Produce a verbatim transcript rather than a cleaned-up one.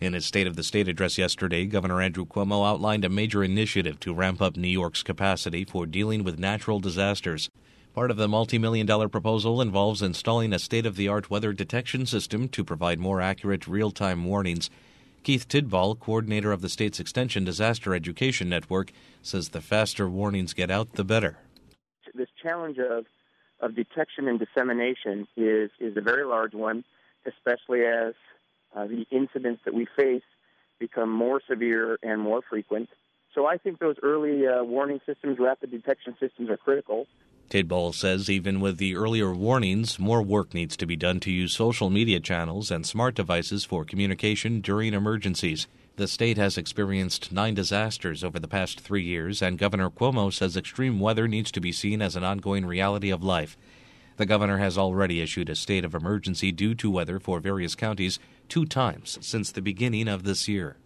In his State of the State address yesterday, Governor Andrew Cuomo outlined a major initiative to ramp up New York's capacity for dealing with natural disasters. Part of the multi-million dollar proposal involves installing a state-of-the-art weather detection system to provide more accurate real-time warnings. Keith Tidball, coordinator of the state's Extension Disaster Education Network, says the faster warnings get out, the better. This challenge of, of detection and dissemination is, is a very large one, especially as uh, the incidents that we face become more severe and more frequent. So I think those early uh, warning systems, rapid detection systems are critical. Tidball says even with the earlier warnings, more work needs to be done to use social media channels and smart devices for communication during emergencies. The state has experienced nine disasters over the past three years, and Governor Cuomo says extreme weather needs to be seen as an ongoing reality of life. The governor has already issued a state of emergency due to weather for various counties two times since the beginning of this year.